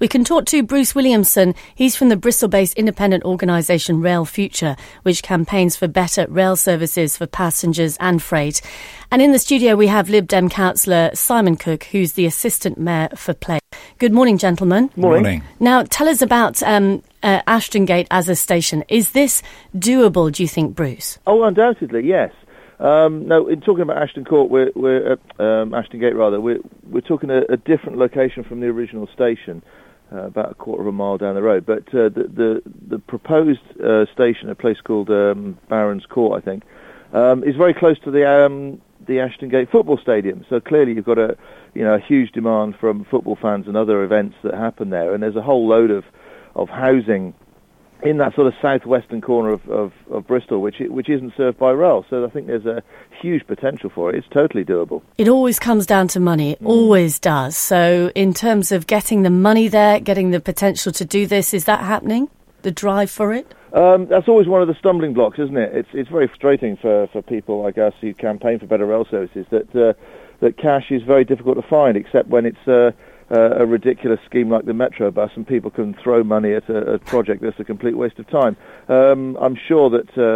We can talk to Bruce Williamson. He's from the Bristol-based independent organisation Rail Future, which campaigns for better rail services for passengers and freight. And in the studio we have Lib Dem councillor Simon Cook, who's the Assistant Mayor for Place. Good morning, gentlemen. Morning. Now, tell us about Ashton Gate as a station. Is this doable, do you think, Bruce? Oh, undoubtedly, yes. No, in talking about Ashton Court, we're at Ashton Gate rather. We're talking a different location from the original station, about a quarter of a mile down the road. But the proposed station, a place called Barons Court, I think, is very close to the Ashton Gate football stadium. So clearly, you've got a huge demand from football fans and other events that happen there, and there's a whole load of housing in that sort of southwestern corner of Bristol, which isn't served by rail. So I think there's a huge potential for it. It's totally doable. It always comes down to money. It always does. So in terms of getting the money there, getting the potential to do this, is that happening? The drive for it? That's always one of the stumbling blocks, isn't it? It's very frustrating for people like us who campaign for better rail services that cash is very difficult to find, except when it's a ridiculous scheme like the Metro Bus, and people can throw money at a project that's a complete waste of time. I'm sure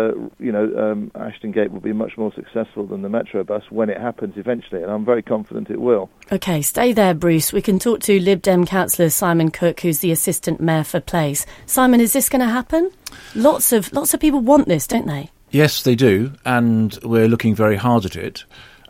that Ashton Gate will be much more successful than the Metro Bus when it happens eventually, and I'm very confident it will. OK, stay there, Bruce. We can talk to Lib Dem councillor Simon Cook, who's the Assistant Mayor for Place. Simon, is this going to happen? Lots of people want this, don't they? Yes, they do, and we're looking very hard at it.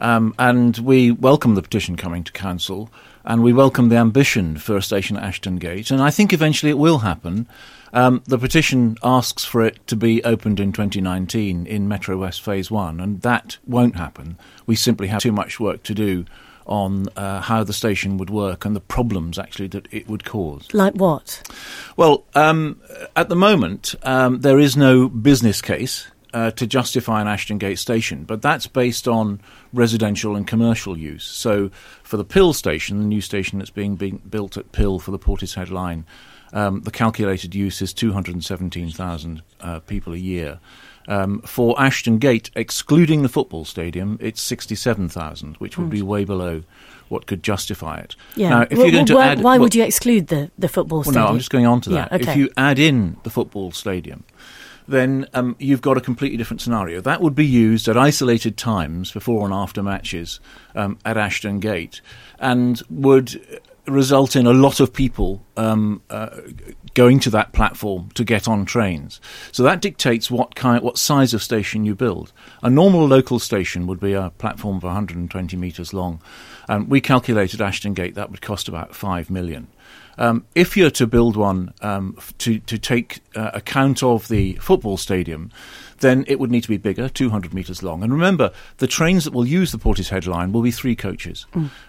And we welcome the petition coming to council, and we welcome the ambition for a station at Ashton Gate, and I think eventually it will happen. The petition asks for it to be opened in 2019 in Metro West Phase 1, and that won't happen. We simply have too much work to do on how the station would work and the problems, actually, that it would cause. Like what? Well, at the moment, there is no business case to justify an Ashton Gate station, but that's based on residential and commercial use. So for the Pill station, the new station that's being built at Pill for the Portishead line, the calculated use is 217,000 people a year. For Ashton Gate, excluding the football stadium, it's 67,000, which would be way below what could justify it. Yeah. Now, if you're going to add, why would you exclude the football stadium? Well, no, I'm just going on to that. Yeah, okay. If you add in the football stadium, then you've got a completely different scenario. That would be used at isolated times before and after matches at Ashton Gate, and would result in a lot of people going to that platform to get on trains. So that dictates what size of station you build. A normal local station would be a platform of 120 metres long. We calculated Ashton Gate that would cost about 5 million. If you're to build one to take account of the football stadium, then it would need to be bigger, 200 metres long. And remember, the trains that will use the Portishead line will be 3 coaches.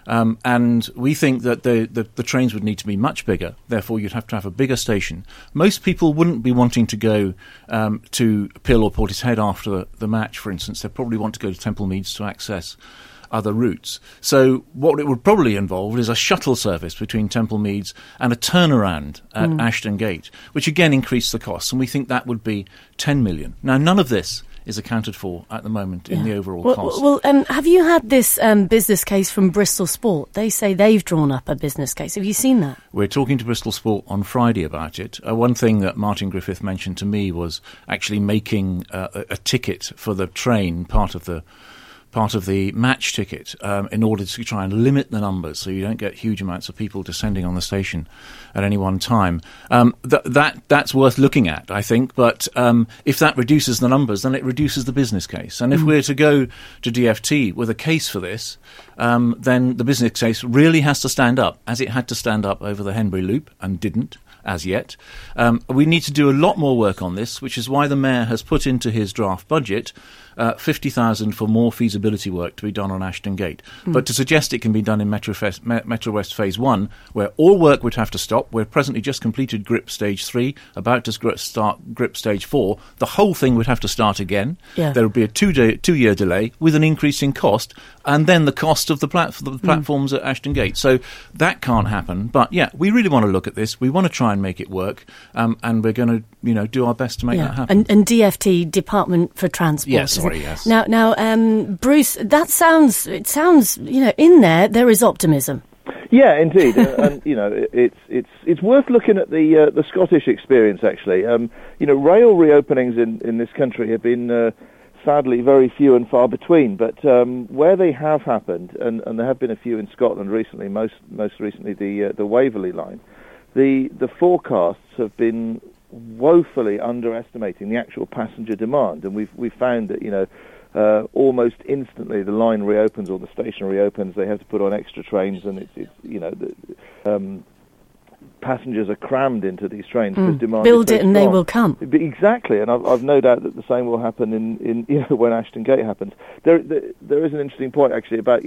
And we think that the trains would need to be much bigger. Therefore, you'd have to have a bigger station. Most people wouldn't be wanting to go to Pill or Portishead after the match, for instance. They'd probably want to go to Temple Meads to access other routes. So what it would probably involve is a shuttle service between Temple Meads and a turnaround at Ashton Gate, which again increased the costs, and we think that would be 10 million. Now, none of this is accounted for at the moment in the overall cost. Well, have you had this business case from Bristol Sport? They say they've drawn up a business case. Have you seen that? We're talking to Bristol Sport on Friday about it. One thing that Martin Griffith mentioned to me was actually making a ticket for the train, part of the match ticket, in order to try and limit the numbers so you don't get huge amounts of people descending on the station at any one time. That's worth looking at, I think, but if that reduces the numbers, then it reduces the business case. And if we're to go to DfT with a case for this, then the business case really has to stand up, as it had to stand up over the Henbury Loop and didn't as yet. We need to do a lot more work on this, which is why the Mayor has put into his draft budget 50,000 for more feasibility work to be done on Ashton Gate. But to suggest it can be done in Metro West Phase 1, where all work would have to stop, we're presently just completed GRIP Stage 3, about to start GRIP Stage 4, the whole thing would have to start again. Yeah. There would be a two-year delay with an increase in cost, and then the cost of the platforms at Ashton Gate. So that can't happen. But yeah, we really want to look at this. We want to try and make it work, and we're going to do our best to make that happen. And DfT, Department for Transport. Yes, yes. Now, Bruce, it sounds, in there is optimism. Yeah, indeed, and it's worth looking at the Scottish experience. Actually, rail reopenings in this country have been sadly very few and far between. But where they have happened, and there have been a few in Scotland recently, most recently the Waverley line, the forecasts have been woefully underestimating the actual passenger demand, and we've found that almost instantly the line reopens or the station reopens. They have to put on extra trains, and passengers are crammed into these trains because demand. Build is so it and strong. they will come. Exactly, and I've no doubt that the same will happen in when Ashton Gate happens. There is an interesting point actually about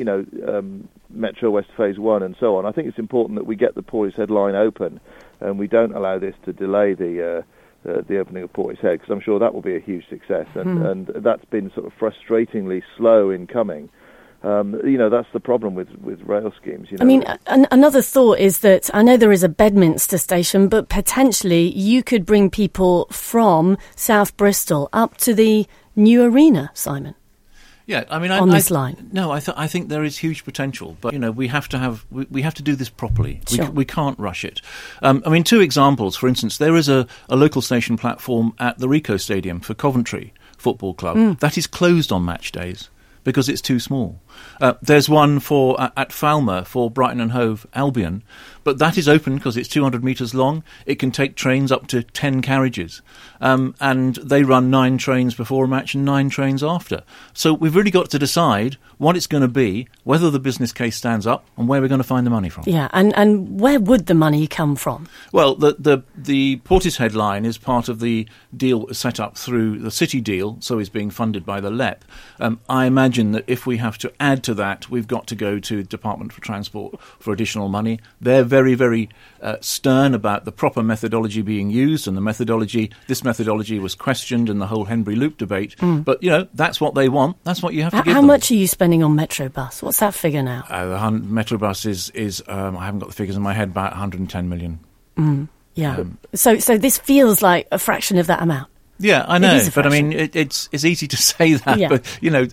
Metro West Phase 1 and so on. I think it's important that we get the Portishead line open, and we don't allow this to delay the opening of Portishead, because I'm sure that will be a huge success, and that's been sort of frustratingly slow in coming. That's the problem with rail schemes. I mean, another thought is that I know there is a Bedminster station, but potentially you could bring people from South Bristol up to the new arena, Simon. Yeah, I mean, on this line. No, I think there is huge potential, but we have to do this properly. Sure. We can't rush it. I mean, two examples. For instance, there is a local station platform at the Ricoh Stadium for Coventry Football Club that is closed on match days because it's too small. There's one at Falmer for Brighton and Hove Albion, but that is open because it's 200 metres long. It can take trains up to 10 carriages, and they run 9 trains before a match and 9 trains after. So we've really got to decide what it's going to be, whether the business case stands up, and where we're going to find the money from. Yeah, and where would the money come from? Well, the Portishead line is part of the deal set up through the City deal, so is being funded by the LEP. I imagine that if we have to add to that, we've got to go to Department for Transport for additional money. They're very, very stern about the proper methodology being used, and this methodology was questioned in the whole Henbury Loop debate. But, that's what they want. That's what you have to give them. How much are you spending on Metrobus? What's that figure now? The Metrobus is I haven't got the figures in my head, about 110 million. Yeah. So this feels like a fraction of that amount. Yeah, I know, but I mean, it's easy to say that, but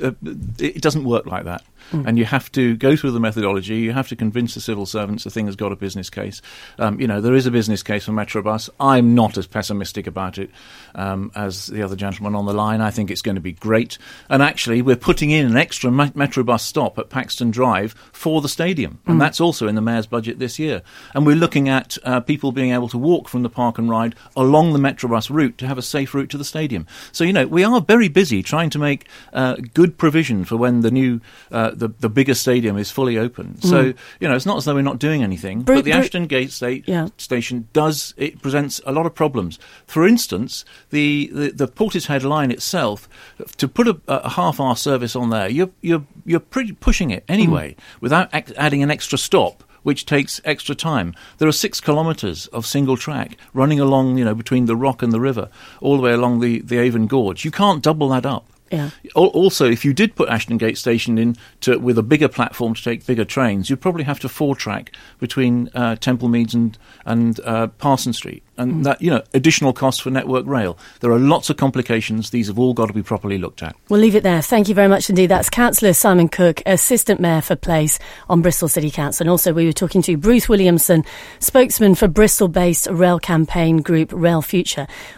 it doesn't work like that. And you have to go through the methodology. You have to convince the civil servants the thing has got a business case. There is a business case for Metrobus. I'm not as pessimistic about it as the other gentleman on the line. I think it's going to be great. And actually, we're putting in an extra Metrobus stop at Paxton Drive for the stadium. And that's also in the Mayor's budget this year. And we're looking at people being able to walk from the park and ride along the Metrobus route to have a safe route to the stadium. So, we are very busy trying to make good provision for when the new the bigger stadium is fully open. So, it's not as though we're not doing anything, but the Ashton Gate station presents a lot of problems. For instance, the Portishead line itself, to put a half-hour service on there, you're pretty pushing it anyway, without adding an extra stop, which takes extra time. There are 6 kilometres of single track running along, between the Rock and the river, all the way along the Avon Gorge. You can't double that up. Yeah. Also, if you did put Ashton Gate Station in with a bigger platform to take bigger trains, you'd probably have to 4-track between Temple Meads and Parson Street. And that, additional costs for Network Rail. There are lots of complications. These have all got to be properly looked at. We'll leave it there. Thank you very much indeed. That's Councillor Simon Cook, Assistant Mayor for Place on Bristol City Council. And also we were talking to Bruce Williamson, spokesman for Bristol-based rail campaign group Rail Future.